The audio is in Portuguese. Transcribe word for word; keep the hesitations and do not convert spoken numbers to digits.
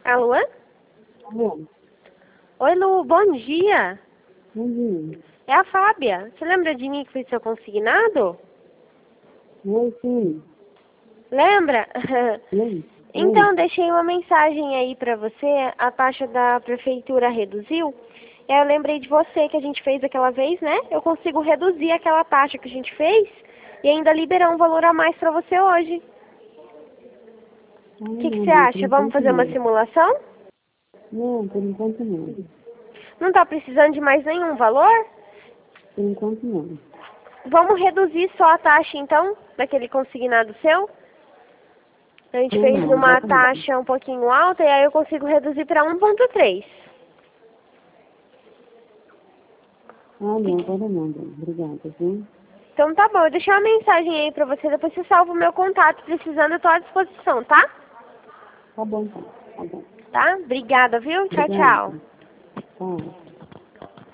Alô? Alô? Oi, Lu, bom dia. Bom dia. É a Fábia. Você lembra de mim que fez seu consignado? Oi, sim. Lembra? Oi. Então, deixei uma mensagem aí pra você. A taxa da prefeitura reduziu. E aí eu lembrei de você que a gente fez aquela vez, né? Eu consigo reduzir aquela taxa que a gente fez e ainda liberar um valor a mais pra você hoje. Ah, O que, que não, você bem, por acha? Vamos enquanto fazer uma não. simulação? Não, por enquanto não. Não tá precisando de mais nenhum valor? Por enquanto não. Vamos reduzir só a taxa, então, daquele consignado seu? A gente Não, fez não, uma agora não. taxa um pouquinho alta e aí eu consigo reduzir para um ponto três. Ah, não, agora não, bem. Obrigada, viu? Então tá bom, eu deixei uma mensagem aí pra você, depois você salva o meu contato, precisando eu tô à disposição, tá? Tá bom, então. Tá bom. Tá? Obrigada, viu? Tchau, Obrigada. tchau. Tchau.